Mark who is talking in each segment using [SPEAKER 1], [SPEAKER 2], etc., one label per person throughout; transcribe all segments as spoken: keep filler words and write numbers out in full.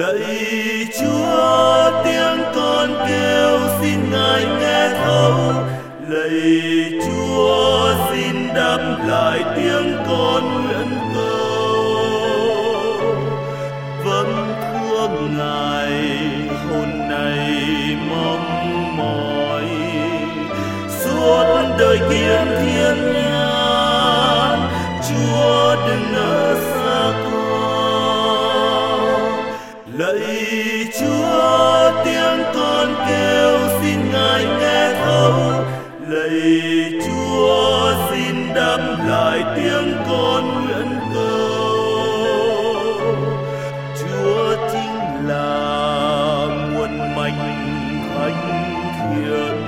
[SPEAKER 1] Lạy Chúa, tiếng con kêu xin Ngài nghe thấu. Lạy Chúa, xin đáp lại tiếng con nguyện cầu. Vẫn thương Ngài hồn này mong mỏi, suốt đời kiếm thiên nhàn. Chúa đừng nỡ xa con. Lạy Chúa, tiếng con kêu xin Ngài nghe thấu. Lạy Chúa, xin đáp lại tiếng con nguyện cầu. Chúa chính là nguồn mạnh thánh thiện.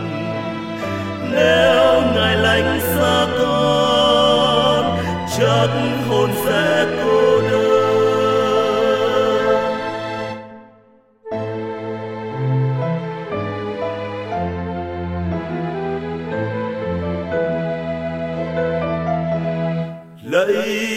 [SPEAKER 1] Nếu Ngài lánh xa con, chắc hồn sẽ cô đơn. Lạy